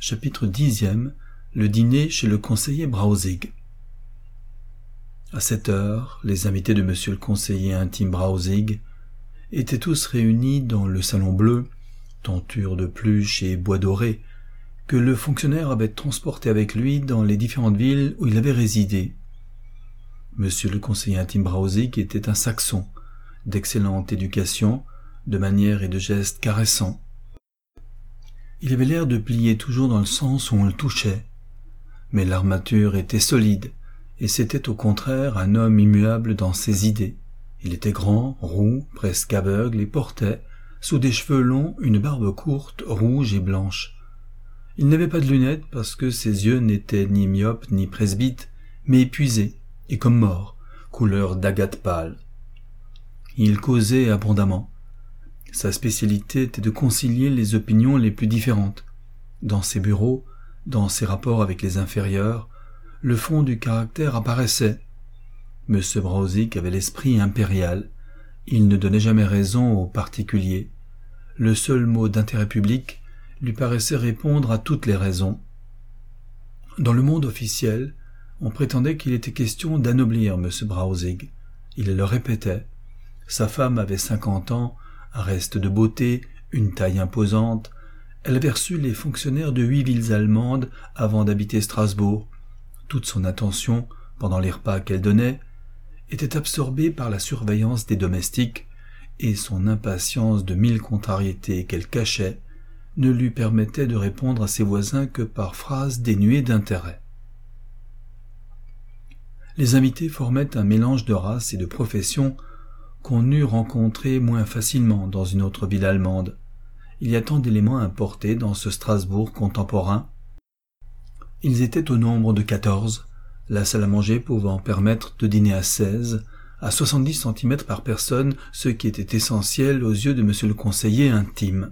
Chapitre 10e. Le dîner chez le conseiller Brausig. À 7 heures, les invités de monsieur le conseiller intime Brausig étaient tous réunis dans le salon bleu, tenture de pluche et bois doré, que le fonctionnaire avait transporté avec lui dans les différentes villes où il avait résidé. Monsieur le conseiller intime Brausig était un Saxon, d'excellente éducation, de manières et de gestes caressants. Il avait l'air de plier toujours dans le sens où on le touchait, mais l'armature était solide, et c'était au contraire un homme immuable dans ses idées. Il était grand, roux, presque aveugle, et portait, sous des cheveux longs, une barbe courte, rouge et blanche. Il n'avait pas de lunettes parce que ses yeux n'étaient ni myopes ni presbytes, mais épuisés, et comme morts, couleur d'agate pâle. Il causait abondamment. Sa spécialité était de concilier les opinions les plus différentes. Dans ses bureaux, dans ses rapports avec les inférieurs, le fond du caractère apparaissait. M. Brausig avait l'esprit impérial. Il ne donnait jamais raison aux particuliers. Le seul mot d'intérêt public lui paraissait répondre à toutes les raisons. Dans le monde officiel, on prétendait qu'il était question d'anoblir M. Brausig. Il le répétait. Sa femme avait 50 ans, un reste de beauté, une taille imposante. Elle avait reçu les fonctionnaires de 8 villes allemandes avant d'habiter Strasbourg. Toute son attention, pendant les repas qu'elle donnait, était absorbée par la surveillance des domestiques, et son impatience de 1000 contrariétés qu'elle cachait ne lui permettait de répondre à ses voisins que par phrases dénuées d'intérêt. Les invités formaient un mélange de races et de professions qu'on eût rencontré moins facilement dans une autre ville allemande. Il y a tant d'éléments importés dans ce Strasbourg contemporain. Ils étaient au nombre de 14, la salle à manger pouvant permettre de dîner à 16, à 70 cm par personne, ce qui était essentiel aux yeux de monsieur le conseiller intime.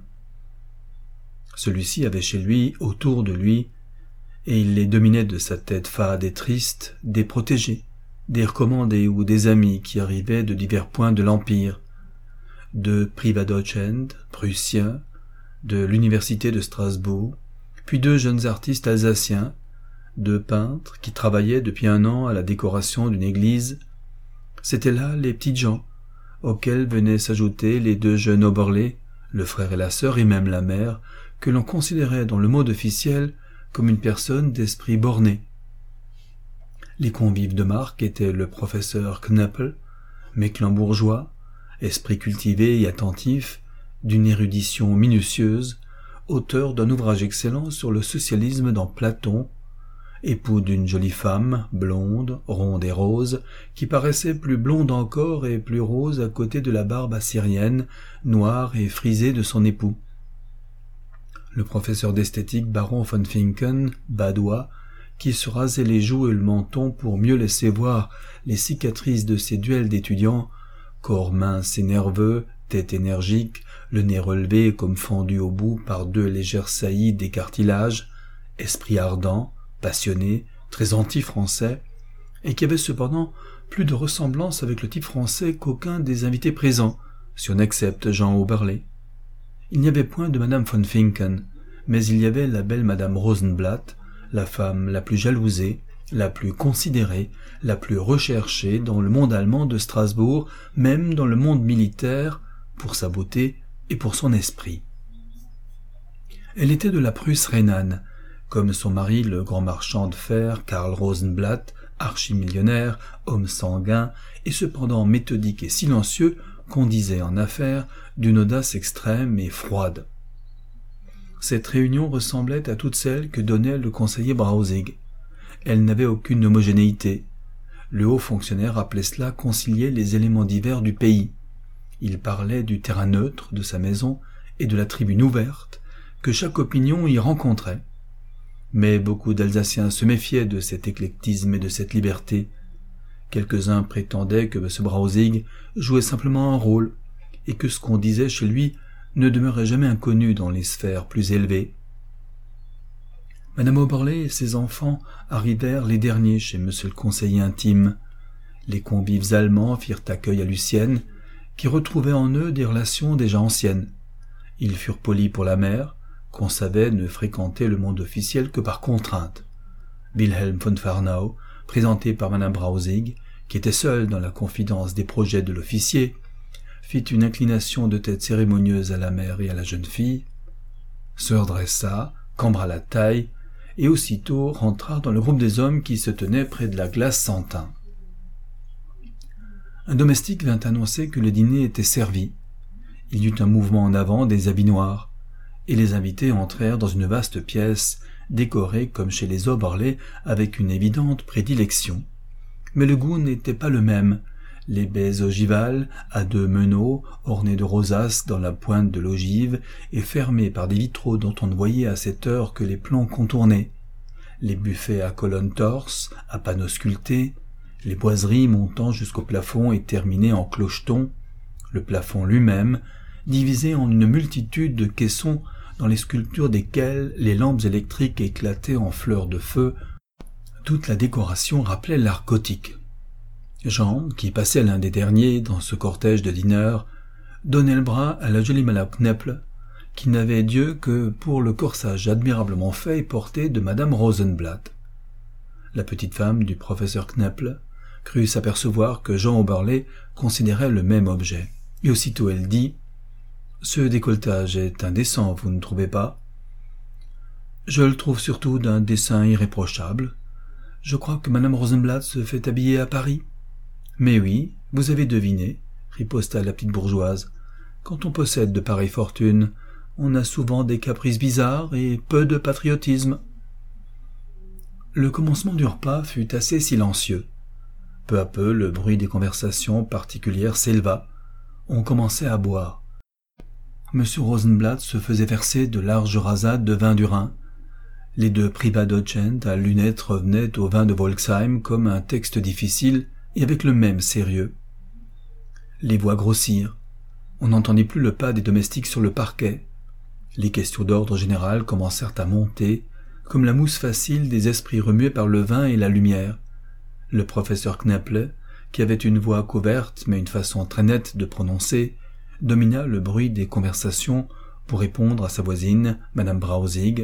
Celui-ci avait chez lui, autour de lui, et il les dominait de sa tête fade et triste, des protégés, des recommandés ou des amis qui arrivaient de divers points de l'Empire, de Privadeutschland, prussien, de l'université de Strasbourg, puis 2 jeunes artistes alsaciens, 2 peintres qui travaillaient depuis 1 an à la décoration d'une église. C'étaient là les petites gens, auxquels venaient s'ajouter les 2 jeunes Oberlé, le frère et la sœur et même la mère, que l'on considérait dans le mode officiel comme une personne d'esprit borné. Les convives de marque étaient le professeur Knöppel, mecklembourgeois, esprit cultivé et attentif, d'une érudition minutieuse, auteur d'un ouvrage excellent sur le socialisme dans Platon, époux d'une jolie femme, blonde, ronde et rose, qui paraissait plus blonde encore et plus rose à côté de la barbe assyrienne, noire et frisée de son époux. Le professeur d'esthétique baron von Finken, badois, qui se rasait les joues et le menton pour mieux laisser voir les cicatrices de ses duels d'étudiants, corps mince et nerveux, tête énergique, le nez relevé comme fendu au bout par 2 légères saillies des cartilages, esprit ardent, passionné, très anti-français, et qui avait cependant plus de ressemblance avec le type français qu'aucun des invités présents, si on accepte Jean Oberlé. Il n'y avait point de madame von Finken, mais il y avait la belle madame Rosenblatt, la femme la plus jalousée, la plus considérée, la plus recherchée dans le monde allemand de Strasbourg, même dans le monde militaire, pour sa beauté et pour son esprit. Elle était de la Prusse rhénane, comme son mari le grand marchand de fer Karl Rosenblatt, archimillionnaire, homme sanguin, et cependant méthodique et silencieux, qu'on disait en affaires d'une audace extrême et froide. Cette réunion ressemblait à toutes celles que donnait le conseiller Brausig. Elle n'avait aucune homogénéité. Le haut fonctionnaire appelait cela concilier les éléments divers du pays. Il parlait du terrain neutre de sa maison et de la tribune ouverte que chaque opinion y rencontrait. Mais beaucoup d'Alsaciens se méfiaient de cet éclectisme et de cette liberté. Quelques-uns prétendaient que M. Brausig jouait simplement un rôle, et que ce qu'on disait chez lui ne demeurait jamais inconnu dans les sphères plus élevées. Madame Oberlé et ses enfants arrivèrent les derniers chez M. le conseiller intime. Les convives allemands firent accueil à Lucienne, qui retrouvait en eux des relations déjà anciennes. Ils furent polis pour la mère, qu'on savait ne fréquenter le monde officiel que par contrainte. Wilhelm von Farnau, présenté par Madame Brausig, qui était seule dans la confidence des projets de l'officier, fit une inclination de tête cérémonieuse à la mère et à la jeune fille, se redressa, cambra la taille, et aussitôt rentra dans le groupe des hommes qui se tenaient près de la glace sans teint. Un domestique vint annoncer que le dîner était servi. Il y eut un mouvement en avant des habits noirs, et les invités entrèrent dans une vaste pièce, décorée comme chez les Oberlé avec une évidente prédilection. Mais le goût n'était pas le même. Les baies ogivales, à 2 meneaux, ornés de rosaces dans la pointe de l'ogive et fermés par des vitraux dont on ne voyait à cette heure que les plans contournés. Les buffets à colonnes torses, à panneaux sculptés, les boiseries montant jusqu'au plafond et terminées en clochetons, le plafond lui-même, divisé en une multitude de caissons dans les sculptures desquels les lampes électriques éclataient en fleurs de feu. Toute la décoration rappelait l'art gothique. Jean, qui passait l'un des derniers dans ce cortège de dîneurs, donnait le bras à la jolie Madame Knepple, qui n'avait Dieu que pour le corsage admirablement fait et porté de Madame Rosenblatt. La petite femme du professeur Knepple crut s'apercevoir que Jean Oberlé considérait le même objet, et aussitôt elle dit « Ce décolletage est indécent, vous ne trouvez pas ?»« Je le trouve surtout d'un dessin irréprochable. Je crois que Madame Rosenblatt se fait habiller à Paris. » « Mais oui, vous avez deviné, » riposta la petite bourgeoise. « Quand on possède de pareilles fortunes, on a souvent des caprices bizarres et peu de patriotisme. » Le commencement du repas fut assez silencieux. Peu à peu, le bruit des conversations particulières s'éleva. On commençait à boire. M. Rosenblatt se faisait verser de larges rasades de vin du Rhin. Les 2 Privatdeutscher à lunettes revenaient au vin de Volksheim comme un texte difficile et avec le même sérieux. Les voix grossirent. On n'entendit plus le pas des domestiques sur le parquet. Les questions d'ordre général commencèrent à monter, comme la mousse facile des esprits remués par le vin et la lumière. Le professeur Knepple, qui avait une voix couverte mais une façon très nette de prononcer, domina le bruit des conversations pour répondre à sa voisine, Madame Brausig.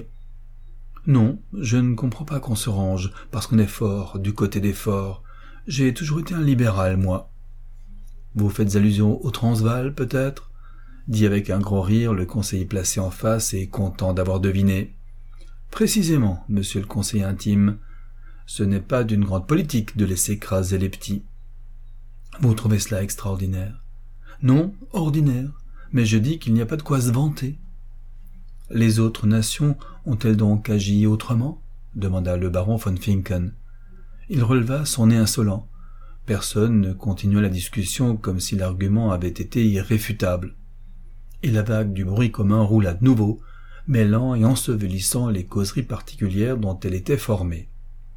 « Non, je ne comprends pas qu'on se range, parce qu'on est fort, du côté des forts. J'ai toujours été un libéral, moi. »« Vous faites allusion au Transvaal, peut-être » dit avec un gros rire le conseiller placé en face et content d'avoir deviné. « Précisément, monsieur le conseiller intime. Ce n'est pas d'une grande politique de laisser écraser les petits. »« Vous trouvez cela extraordinaire ?»« Non, ordinaire, mais je dis qu'il n'y a pas de quoi se vanter. »« Les autres nations ont-elles donc agi autrement ?» demanda le baron von Finken. Il releva son nez insolent. Personne ne continua la discussion comme si l'argument avait été irréfutable. Et la vague du bruit commun roula de nouveau, mêlant et ensevelissant les causeries particulières dont elle était formée.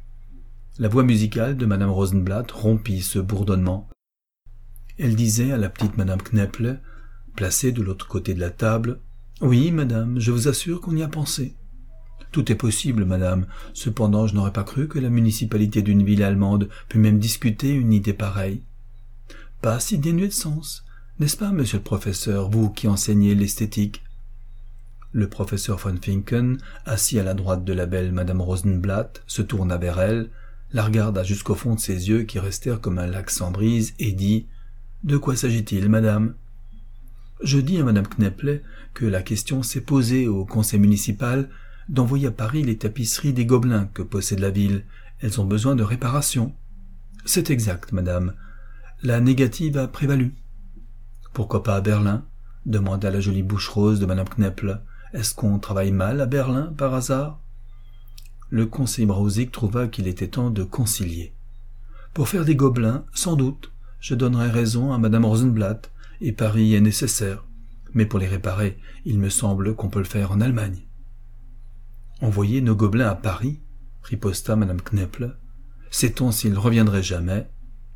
La voix musicale de Madame Rosenblatt rompit ce bourdonnement. Elle disait à la petite Madame Knepple, placée de l'autre côté de la table, « Oui, madame, je vous assure qu'on y a pensé. » « Tout est possible, madame. Cependant, je n'aurais pas cru que la municipalité d'une ville allemande pût même discuter une idée pareille. Pas si dénuée de sens, n'est-ce pas, monsieur le professeur, vous qui enseignez l'esthétique ?» Le professeur von Finken, assis à la droite de la belle Madame Rosenblatt, se tourna vers elle, la regarda jusqu'au fond de ses yeux qui restèrent comme un lac sans brise, et dit « De quoi s'agit-il, madame ?»« Je dis à madame Knepple que la question s'est posée au conseil municipal d'envoyer à Paris les tapisseries des Gobelins que possède la ville. Elles ont besoin de réparation. »« C'est exact, madame. La négative a prévalu. »« Pourquoi pas à Berlin ?» demanda la jolie bouche rose de madame Knepple. « Est-ce qu'on travaille mal à Berlin, par hasard ?» Le conseiller Brausig trouva qu'il était temps de concilier. « Pour faire des Gobelins, sans doute, je donnerai raison à madame Rosenblatt, et Paris est nécessaire. Mais pour les réparer, il me semble qu'on peut le faire en Allemagne. » « Envoyer nos Gobelins à Paris ?» riposta madame Knepple. « Sait-on s'ils reviendraient jamais ?»« Oh !»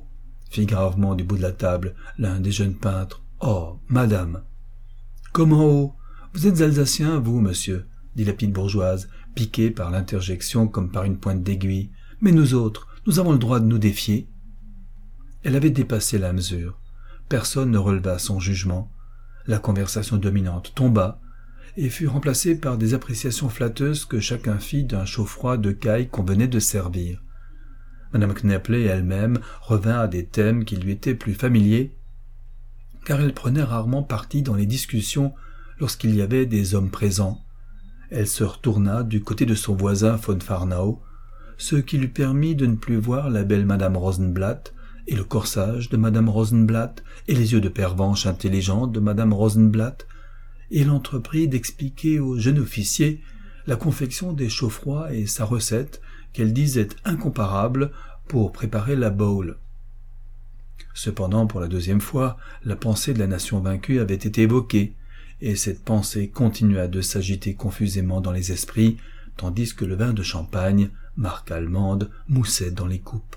fit gravement du bout de la table l'un des jeunes peintres. « Oh, madame !»« Comment oh ? Vous êtes alsacien, vous, monsieur ?» dit la petite bourgeoise, piquée par l'interjection comme par une pointe d'aiguille. « Mais nous autres, nous avons le droit de nous défier. » Elle avait dépassé la mesure. Personne ne releva son jugement. La conversation dominante tomba, et fut remplacé par des appréciations flatteuses que chacun fit d'un chaud-froid de caille qu'on venait de servir. Madame Kneppler elle-même revint à des thèmes qui lui étaient plus familiers, car elle prenait rarement parti dans les discussions lorsqu'il y avait des hommes présents. Elle se retourna du côté de son voisin von Farnau, ce qui lui permit de ne plus voir la belle Madame Rosenblatt et le corsage de Madame Rosenblatt et les yeux de pervenche intelligents de Madame Rosenblatt, et elle entreprit d'expliquer au jeune officier la confection des chaufroids et sa recette qu'elle disait incomparable pour préparer la bowl. Cependant, pour la deuxième fois, la pensée de la nation vaincue avait été évoquée, et cette pensée continua de s'agiter confusément dans les esprits, tandis que le vin de champagne, marque allemande, moussait dans les coupes.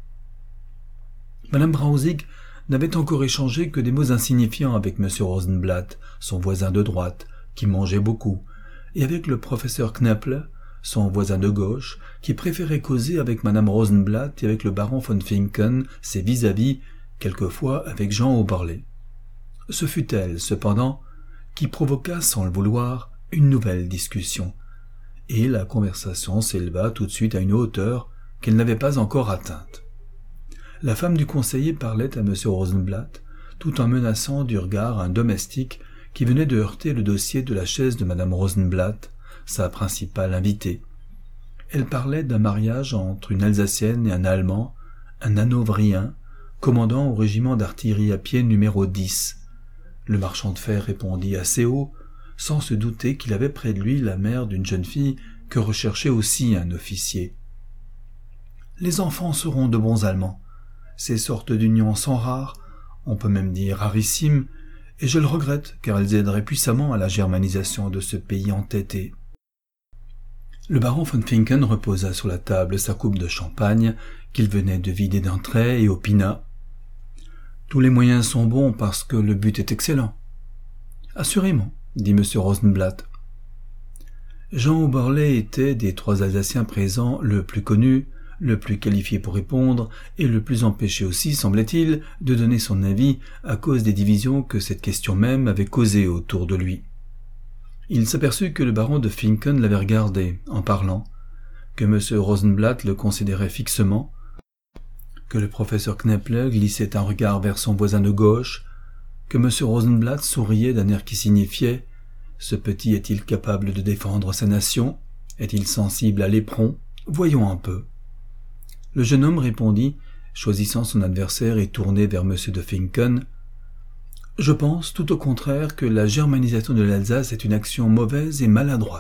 Madame Braunzig n'avait encore échangé que des mots insignifiants avec M. Rosenblatt, son voisin de droite, qui mangeait beaucoup, et avec le professeur Kneppler, son voisin de gauche, qui préférait causer avec Madame Rosenblatt et avec le baron von Finken, ses vis-à-vis, quelquefois avec Jean Auberlet. Ce fut elle, cependant, qui provoqua sans le vouloir une nouvelle discussion, et la conversation s'éleva tout de suite à une hauteur qu'elle n'avait pas encore atteinte. La femme du conseiller parlait à M. Rosenblatt, tout en menaçant du regard un domestique qui venait de heurter le dossier de la chaise de Madame Rosenblatt, sa principale invitée. Elle parlait d'un mariage entre une Alsacienne et un Allemand, un Hanovrien, commandant au régiment d'artillerie à pied numéro 10. Le marchand de fer répondit assez haut, sans se douter qu'il avait près de lui la mère d'une jeune fille que recherchait aussi un officier. « Les enfants seront de bons Allemands. Ces sortes d'unions sont rares, on peut même dire rarissimes, et je le regrette car elles aideraient puissamment à la germanisation de ce pays entêté. » Le baron von Finken reposa sur la table sa coupe de champagne qu'il venait de vider d'un trait et opina. « Tous les moyens sont bons parce que le but est excellent. »« Assurément, » dit M. Rosenblatt. Jean Auberlet était, des trois Alsaciens présents, le plus connu, le plus qualifié pour répondre, et le plus empêché aussi, semblait-il, de donner son avis à cause des divisions que cette question même avait causées autour de lui. Il s'aperçut que le baron de Finken l'avait regardé, en parlant, que M. Rosenblatt le considérait fixement, que le professeur Kneppler glissait un regard vers son voisin de gauche, que M. Rosenblatt souriait d'un air qui signifiait « Ce petit est-il capable de défendre sa nation? Est-il sensible à l'éperon? Voyons un peu. » Le jeune homme répondit, choisissant son adversaire et tourné vers M. de Finken, « Je pense, tout au contraire, que la germanisation de l'Alsace est une action mauvaise et maladroite. »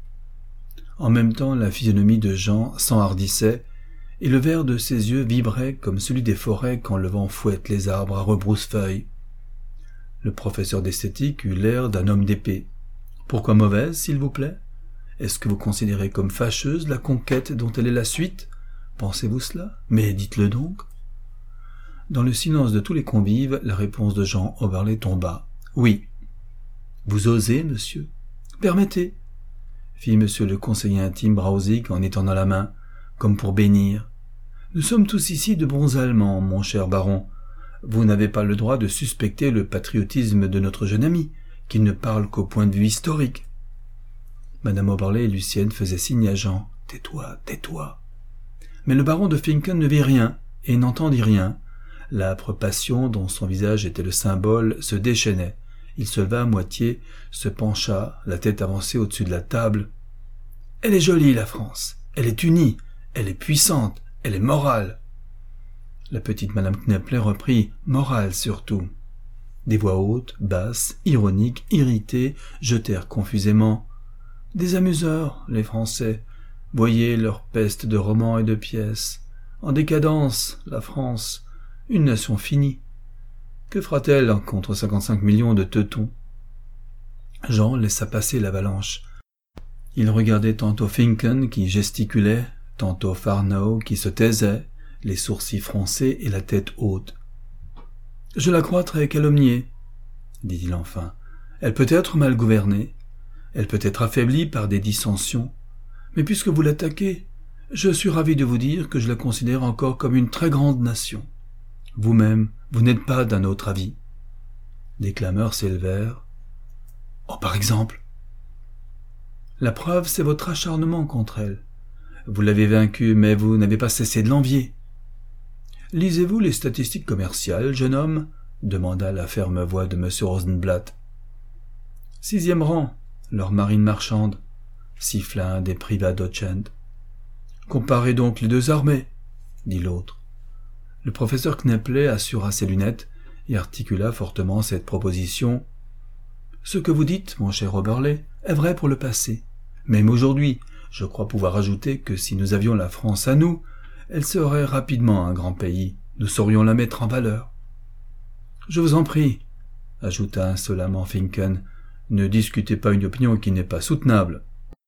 En même temps, la physionomie de Jean s'enhardissait, et le vert de ses yeux vibrait comme celui des forêts quand le vent fouette les arbres à rebrousse-feuilles. Le professeur d'esthétique eut l'air d'un homme d'épée. « Pourquoi mauvaise, s'il vous plaît? Est-ce que vous considérez comme fâcheuse la conquête dont elle est la suite? Pensez-vous cela? Mais dites-le donc. » Dans le silence de tous les convives, la réponse de Jean Auberlet tomba. « Oui. »« Vous osez, monsieur? »« Permettez, » fit monsieur le conseiller intime Braunzig en étendant la main, comme pour bénir. « Nous sommes tous ici de bons Allemands, mon cher baron. Vous n'avez pas le droit de suspecter le patriotisme de notre jeune ami, qui ne parle qu'au point de vue historique. » Madame Auberlet et Lucienne faisaient signe à Jean. « Tais-toi, tais-toi. » Mais le baron de Finken ne vit rien et n'entendit rien. L'âpre passion dont son visage était le symbole se déchaînait. Il se leva à moitié, se pencha, la tête avancée au-dessus de la table. « Elle est jolie, la France. Elle est unie. Elle est puissante. Elle est morale. » La petite Madame Kneppler reprit « morale surtout ». Des voix hautes, basses, ironiques, irritées, jetèrent confusément. « Des amuseurs, les Français. Voyez leur peste de romans et de pièces. En décadence, la France. Une nation finie. Que fera-t-elle contre 55 millions de teutons ?» Jean laissa passer l'avalanche. Il regardait tantôt Finken qui gesticulait, tantôt Farnau qui se taisait, les sourcils froncés et la tête haute. « Je la crois très calomniée, » dit-il enfin. « Elle peut être mal gouvernée, elle peut être affaiblie par des dissensions, mais puisque vous l'attaquez, je suis ravi de vous dire que je la considère encore comme une très grande nation. Vous-même, vous n'êtes pas d'un autre avis. » Des clameurs s'élevèrent. « Oh, par exemple, La preuve, c'est votre acharnement contre elle. Vous l'avez vaincue, mais vous n'avez pas cessé de l'envier. Lisez-vous les statistiques commerciales, jeune homme? Demanda la ferme voix de M. Rosenblatt. 6e rang, leur marine marchande, siffla un des Privatdeutscher. Comparez donc les deux armées, dit l'autre. Le professeur Knepple assura ses lunettes et articula fortement cette proposition. Ce que vous dites, mon cher Oberlé, est vrai pour le passé. Même aujourd'hui, je crois pouvoir ajouter que si nous avions la France à nous, elle serait rapidement un grand pays. Nous saurions la mettre en valeur. Je vous en prie, ajouta insolemment Finken, ne discutez pas une opinion qui n'est pas soutenable.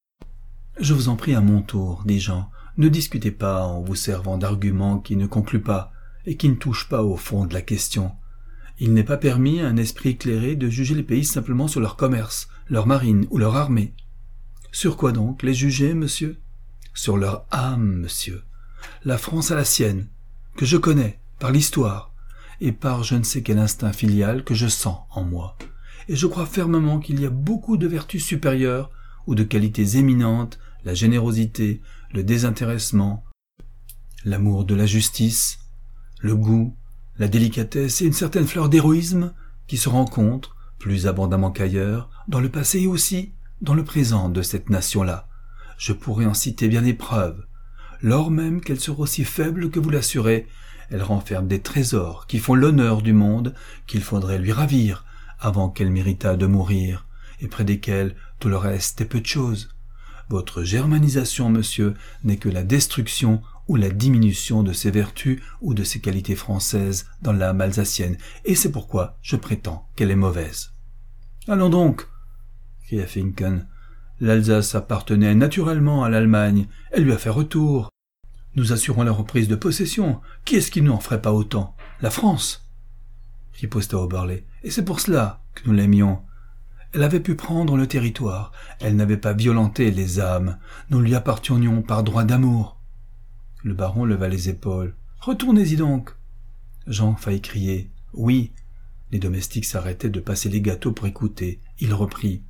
Je vous en prie à mon tour, dit Jean, ne discutez pas en vous servant d'arguments qui ne concluent pas et qui ne touchent pas au fond de la question. Il n'est pas permis à un esprit éclairé de juger les pays simplement sur leur commerce, leur marine ou leur armée. Sur quoi donc les juger, monsieur? Sur leur âme, monsieur. La France a la sienne, que je connais par l'histoire et par je ne sais quel instinct filial que je sens en moi. Et je crois fermement qu'il y a beaucoup de vertus supérieures ou de qualités éminentes, la générosité, le désintéressement, l'amour de la justice, le goût, la délicatesse et une certaine fleur d'héroïsme qui se rencontrent, plus abondamment qu'ailleurs, dans le passé et aussi dans le présent de cette nation-là. Je pourrais en citer bien des preuves. Lors même qu'elle sera aussi faible que vous l'assurez, elle renferme des trésors qui font l'honneur du monde qu'il faudrait lui ravir avant qu'elle méritât de mourir, et près desquels tout le reste est peu de choses. Votre germanisation, monsieur, n'est que la destruction ou la diminution de ses vertus ou de ses qualités françaises dans l'âme alsacienne, et c'est pourquoi je prétends qu'elle est mauvaise. Allons donc, cria Finken. L'Alsace appartenait naturellement à l'Allemagne, elle lui a fait retour. Nous assurons la reprise de possession. Qui est-ce qui n'en ferait pas autant? La France, riposta Oberlé, et c'est pour cela que nous l'aimions. Elle avait pu prendre le territoire, elle n'avait pas violenté les âmes, nous lui appartenions par droit d'amour. Le baron leva les épaules. Retournez-y donc. Jean faillit crier. Oui. Les domestiques s'arrêtaient de passer les gâteaux pour écouter. Il reprit.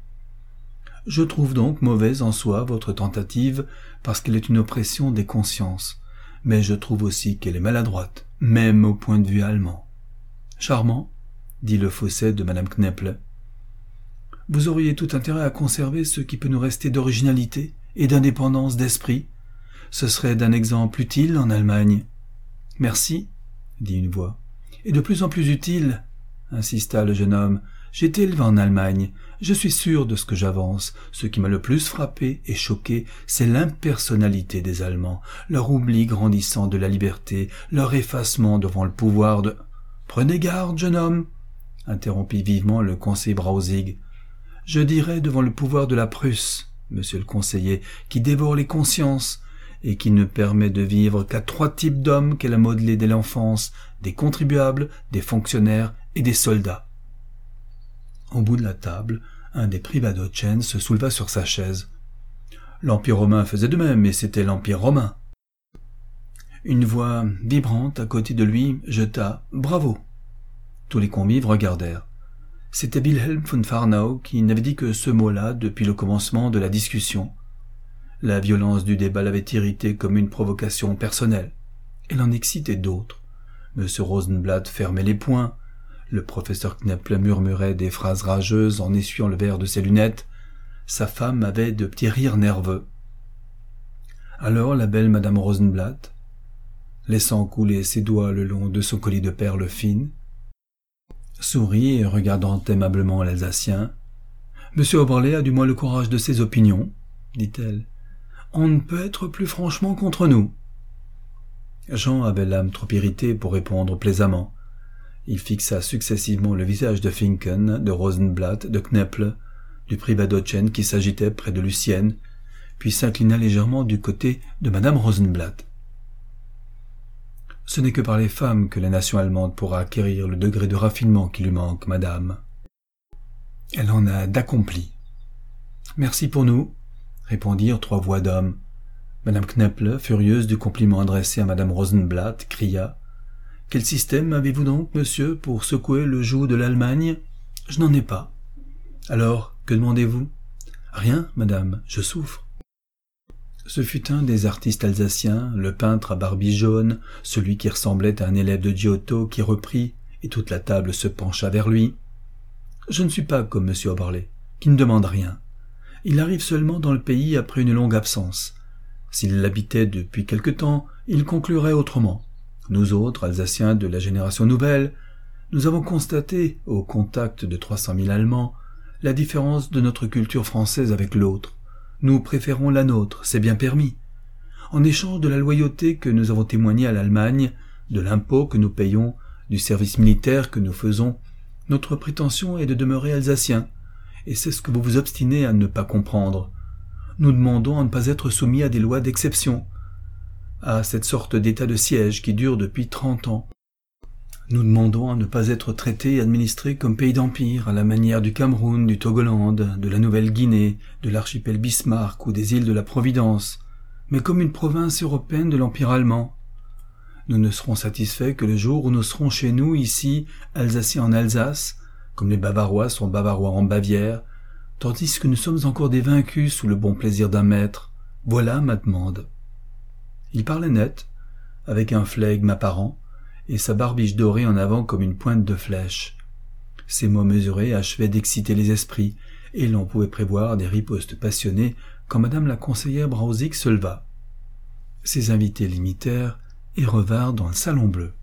Je trouve donc mauvaise en soi votre tentative parce qu'elle est une oppression des consciences, mais je trouve aussi qu'elle est maladroite, même au point de vue allemand. Charmant, dit le fausset de madame Knepple. Vous auriez tout intérêt à conserver ce qui peut nous rester d'originalité et d'indépendance d'esprit. Ce serait d'un exemple utile en Allemagne. Merci, dit une voix. Et de plus en plus utile, insista le jeune homme. J'ai été élevé en Allemagne, je suis sûr de ce que j'avance. Ce qui m'a le plus frappé et choqué, c'est l'impersonnalité des Allemands, leur oubli grandissant de la liberté, leur effacement devant le pouvoir de... « Prenez garde, jeune homme !» interrompit vivement le conseiller Brausig. « Je dirais devant le pouvoir de la Prusse, monsieur le conseiller, qui dévore les consciences et qui ne permet de vivre qu'à 3 types d'hommes qu'elle a modelés dès l'enfance, des contribuables, des fonctionnaires et des soldats. » Au bout de la table, un des Privatdeutscher se souleva sur sa chaise. L'Empire romain faisait de même, et c'était l'Empire romain. Une voix vibrante à côté de lui jeta « Bravo !» Tous les convives regardèrent. C'était Wilhelm von Farnau qui n'avait dit que ce mot-là depuis le commencement de la discussion. La violence du débat l'avait irrité comme une provocation personnelle. Elle en excitait d'autres. M. Rosenblatt fermait les poings. Le professeur Knepple murmurait des phrases rageuses en essuyant le verre de ses lunettes. Sa femme avait de petits rires nerveux. Alors la belle madame Rosenblatt, laissant couler ses doigts le long de son collier de perles fines, sourit et regardant aimablement l'Alsacien. « Monsieur Oberlé a du moins le courage de ses opinions, dit-elle. On ne peut être plus franchement contre nous. » Jean avait l'âme trop irritée pour répondre plaisamment. Il fixa successivement le visage de Finken, de Rosenblatt, de Knepple, du Privatdeutscher qui s'agitait près de Lucienne, puis s'inclina légèrement du côté de madame Rosenblatt. « Ce n'est que par les femmes que la nation allemande pourra acquérir le degré de raffinement qui lui manque, madame. Elle en a d'accompli. »« Merci pour nous, » répondirent 3 voix d'hommes. Madame Knepple, furieuse du compliment adressé à madame Rosenblatt, cria « Quel système avez-vous donc, monsieur, pour secouer le joug de l'Allemagne ? Je n'en ai pas. » « Alors, que demandez-vous ? Rien, madame, je souffre. Ce fut un des artistes alsaciens, le peintre à barbie jaune, celui qui ressemblait à un élève de Giotto, qui reprit, et toute la table se pencha vers lui. Je ne suis pas comme M. Oberlé, qui ne demande rien. Il arrive seulement dans le pays après une longue absence. S'il l'habitait depuis quelque temps, il conclurait autrement. Nous autres, Alsaciens de la génération nouvelle, nous avons constaté, au contact de 300 000 Allemands, la différence de notre culture française avec l'autre. Nous préférons la nôtre, c'est bien permis. En échange de la loyauté que nous avons témoignée à l'Allemagne, de l'impôt que nous payons, du service militaire que nous faisons, notre prétention est de demeurer alsaciens, et c'est ce que vous vous obstinez à ne pas comprendre. Nous demandons à ne pas être soumis à des lois d'exception, à cette sorte d'état de siège qui dure depuis 30 ans. Nous demandons à ne pas être traités et administrés comme pays d'empire, à la manière du Cameroun, du Togoland, de la Nouvelle-Guinée, de l'archipel Bismarck ou des îles de la Providence, mais comme une province européenne de l'Empire allemand. Nous ne serons satisfaits que le jour où nous serons chez nous, ici, Alsaciens en Alsace, comme les Bavarois sont Bavarois en Bavière, tandis que nous sommes encore des vaincus sous le bon plaisir d'un maître. Voilà ma demande. Il parlait net, avec un flegme apparent, et sa barbiche dorée en avant comme une pointe de flèche. Ces mots mesurés achevaient d'exciter les esprits, et l'on pouvait prévoir des ripostes passionnées quand madame la conseillère Brausig se leva. Ses invités l'imitèrent et revinrent dans le salon bleu.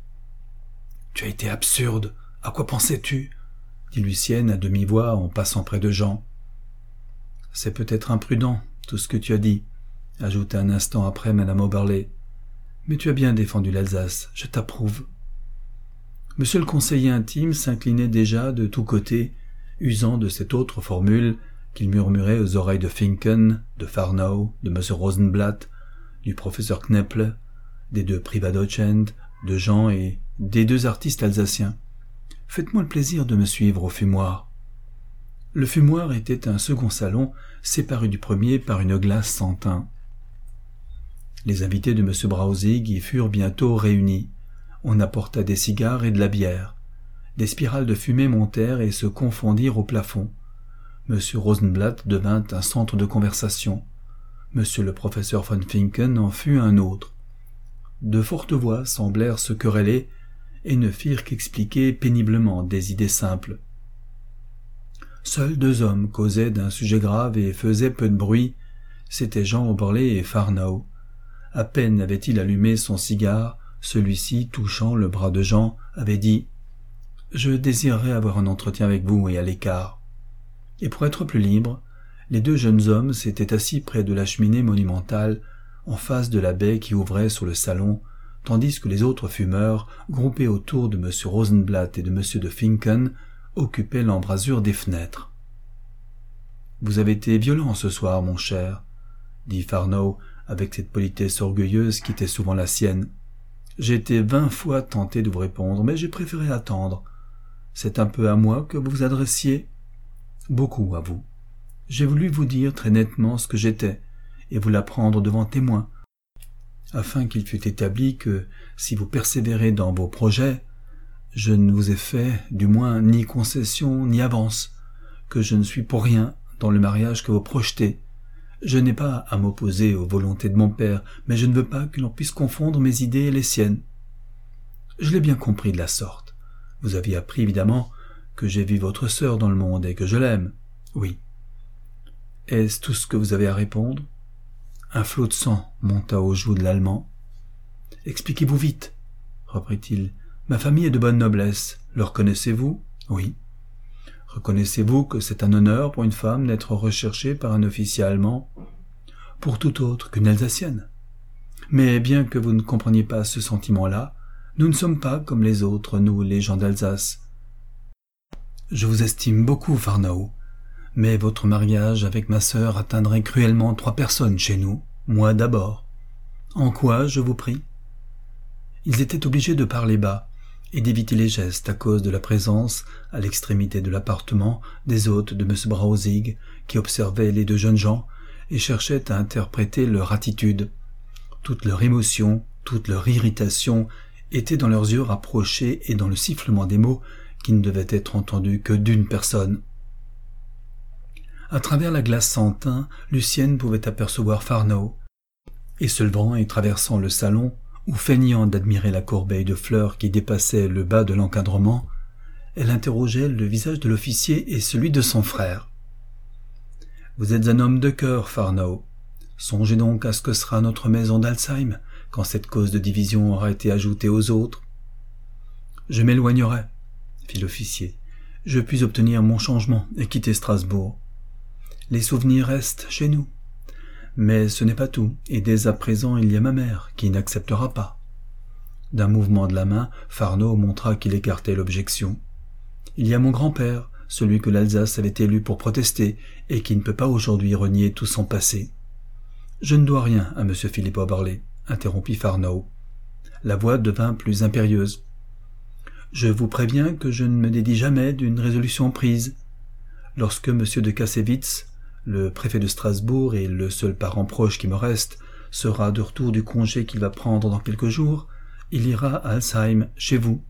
« Tu as été absurde. À quoi pensais-tu » dit Lucienne à demi-voix en passant près de Jean. « C'est peut-être imprudent, tout ce que tu as dit, » ajouta un instant après madame Oberlé. « Mais tu as bien défendu l'Alsace, je t'approuve. » Monsieur le conseiller intime s'inclinait déjà de tous côtés, usant de cette autre formule qu'il murmurait aux oreilles de Finken, de Farnau, de M. Rosenblatt, du professeur Knepple, des 2 Privatdozent, de Jean et des 2 artistes alsaciens. « Faites-moi le plaisir de me suivre au fumoir. » Le fumoir était un second salon, séparé du premier par une glace sans teint. Les invités de M. Brausig y furent bientôt réunis. On apporta des cigares et de la bière. Des spirales de fumée montèrent et se confondirent au plafond. M. Rosenblatt devint un centre de conversation. M. le professeur von Finken en fut un autre. De fortes voix semblèrent se quereller et ne firent qu'expliquer péniblement des idées simples. Seuls 2 hommes causaient d'un sujet grave et faisaient peu de bruit, c'étaient Jean Oberlé et Farnau. À peine avait-il allumé son cigare, celui-ci, touchant le bras de Jean, avait dit « Je désirerais avoir un entretien avec vous et à l'écart. » Et pour être plus libre, les 2 jeunes hommes s'étaient assis près de la cheminée monumentale, en face de la baie qui ouvrait sur le salon, tandis que les autres fumeurs, groupés autour de M. Rosenblatt et de M. de Finken, occupaient l'embrasure des fenêtres. « Vous avez été violent ce soir, mon cher, » dit Farnau, avec cette politesse orgueilleuse qui était souvent la sienne. « J'ai été 20 fois tenté de vous répondre, mais j'ai préféré attendre. C'est un peu à moi que vous vous adressiez. » « Beaucoup à vous. J'ai voulu vous dire très nettement ce que j'étais, et vous l'apprendre devant témoins, afin qu'il fût établi que, si vous persévérez dans vos projets, je ne vous ai fait, du moins, ni concession ni avance, que je ne suis pour rien dans le mariage que vous projetez. Je n'ai pas à m'opposer aux volontés de mon père, mais je ne veux pas que l'on puisse confondre mes idées et les siennes. Je l'ai bien compris de la sorte. Vous aviez appris, évidemment, que j'ai vu votre sœur dans le monde et que je l'aime. Oui. Est-ce tout ce que vous avez à répondre ? Un flot de sang monta aux joues de l'Allemand. « Expliquez-vous vite, » reprit-il. « Ma famille est de bonne noblesse. Le reconnaissez-vous ? Oui. Reconnaissez-vous que c'est un honneur pour une femme d'être recherchée par un officier allemand ? Pour tout autre qu'une Alsacienne. Mais bien que vous ne compreniez pas ce sentiment-là, nous ne sommes pas comme les autres, nous, les gens d'Alsace. Je vous estime beaucoup, Farnau, mais votre mariage avec ma sœur atteindrait cruellement 3 personnes chez nous, moi d'abord. En quoi, je vous prie ? » Ils étaient obligés de parler bas et d'éviter les gestes à cause de la présence, à l'extrémité de l'appartement, des hôtes de M. Brausig, qui observaient les 2 jeunes gens et cherchaient à interpréter leur attitude. Toute leur émotion, toute leur irritation étaient dans leurs yeux rapprochés et dans le sifflement des mots qui ne devaient être entendus que d'une personne. À travers la glace sans teint, Lucienne pouvait apercevoir Farnaud. Et se levant et traversant le salon, ou feignant d'admirer la corbeille de fleurs qui dépassait le bas de l'encadrement, elle interrogeait le visage de l'officier et celui de son frère. « Vous êtes un homme de cœur, Farnaud. Songez donc à ce que sera notre maison d'Alzheim quand cette cause de division aura été ajoutée aux autres. »« Je m'éloignerai, » fit l'officier. « Je puis obtenir mon changement et quitter Strasbourg. Les souvenirs restent chez nous. Mais ce n'est pas tout, et dès à présent il y a ma mère qui n'acceptera pas. » D'un mouvement de la main, Farnaud montra qu'il écartait l'objection. « Il y a mon grand-père, celui que l'Alsace avait élu pour protester, et qui ne peut pas aujourd'hui renier tout son passé. »« Je ne dois rien à M. Philippe Auberlé, » interrompit Farnaud. La voix devint plus impérieuse. « Je vous préviens que je ne me dédie jamais d'une résolution prise. Lorsque M. de Kassewitz, le préfet de Strasbourg et le seul parent proche qui me reste, sera de retour du congé qu'il va prendre dans quelques jours, il ira à Alzheim, chez vous.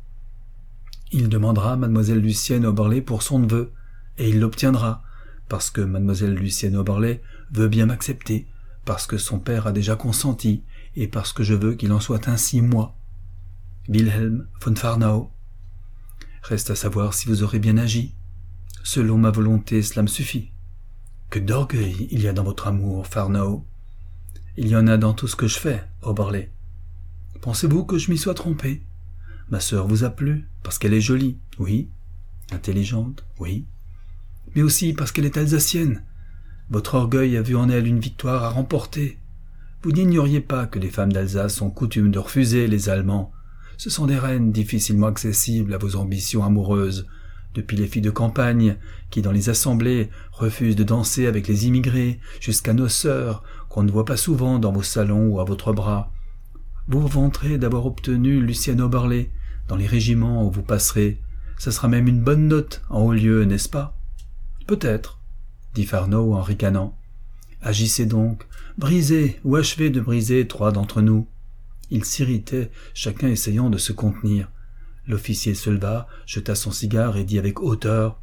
Il demandera mademoiselle Lucienne Auberlé pour son neveu, et il l'obtiendra, parce que mademoiselle Lucienne Auberlé veut bien m'accepter, parce que son père a déjà consenti, et parce que je veux qu'il en soit ainsi, moi. Wilhelm von Farnau. Reste à savoir si vous aurez bien agi. Selon ma volonté, cela me suffit. Que d'orgueil il y a dans votre amour, Farnaud. Il y en a dans tout ce que je fais, Auberlé. Pensez-vous que je m'y sois trompé? Ma sœur vous a plu, parce qu'elle est jolie, oui. Intelligente, oui. Mais aussi parce qu'elle est alsacienne. Votre orgueil a vu en elle une victoire à remporter. Vous n'ignoriez pas que les femmes d'Alsace ont coutume de refuser les Allemands. Ce sont des reines difficilement accessibles à vos ambitions amoureuses, depuis les filles de campagne, qui dans les assemblées refusent de danser avec les immigrés, jusqu'à nos sœurs, qu'on ne voit pas souvent dans vos salons ou à votre bras. Vous vous vanterez d'avoir obtenu Lucienne Auberlé dans les régiments où vous passerez. Ce sera même une bonne note en haut lieu, n'est-ce pas? Peut-être, dit Farnaud en ricanant. Agissez donc, brisez ou achevez de briser 3 d'entre nous. Ils s'irritaient, chacun essayant de se contenir. L'officier se leva, jeta son cigare et dit avec hauteur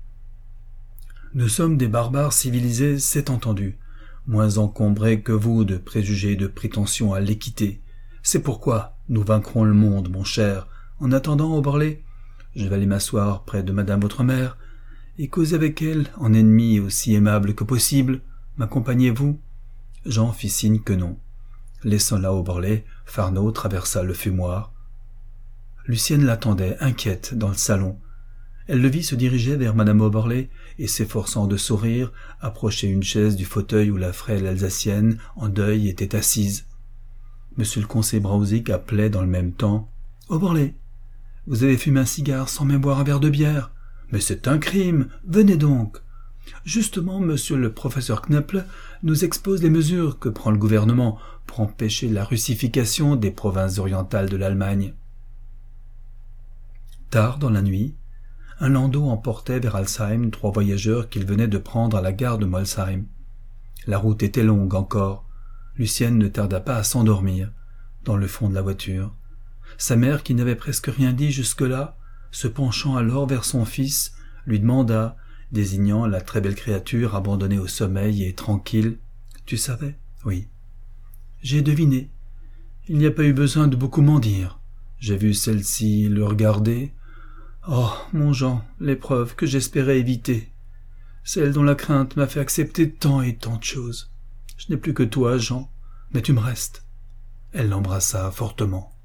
« Nous sommes des barbares civilisés, c'est entendu, moins encombrés que vous de préjugés et de prétentions à l'équité. C'est pourquoi nous vaincrons le monde, mon cher. En attendant, Auberlé, je vais aller m'asseoir près de madame votre mère et causer avec elle, en ennemi aussi aimable que possible. M'accompagnez-vous » Jean fit signe que non. Laissant là Auberlé, Farnaud traversa le fumoir. Lucienne l'attendait, inquiète, dans le salon. Elle le vit se diriger vers madame Auberlé et, s'efforçant de sourire, approcher une chaise du fauteuil où la frêle alsacienne, en deuil, était assise. Monsieur le conseiller Brausik appelait dans le même temps « Auberlé, vous avez fumé un cigare sans même boire un verre de bière. Mais c'est un crime, venez donc. Justement, monsieur le professeur Knepple nous expose les mesures que prend le gouvernement pour empêcher la russification des provinces orientales de l'Allemagne. » Tard dans la nuit, un landau emportait vers Alzheim 3 voyageurs qu'il venait de prendre à la gare de Molsheim. La route était longue encore. Lucienne ne tarda pas à s'endormir, dans le fond de la voiture. Sa mère, qui n'avait presque rien dit jusque-là, se penchant alors vers son fils, lui demanda, désignant la très belle créature abandonnée au sommeil et tranquille, « Tu savais ?»« Oui. »« J'ai deviné. Il n'y a pas eu besoin de beaucoup m'en dire. J'ai vu celle-ci le regarder. Oh, mon Jean, l'épreuve que j'espérais éviter. Celle dont la crainte m'a fait accepter tant et tant de choses. Je n'ai plus que toi, Jean, mais tu me restes. » Elle l'embrassa fortement.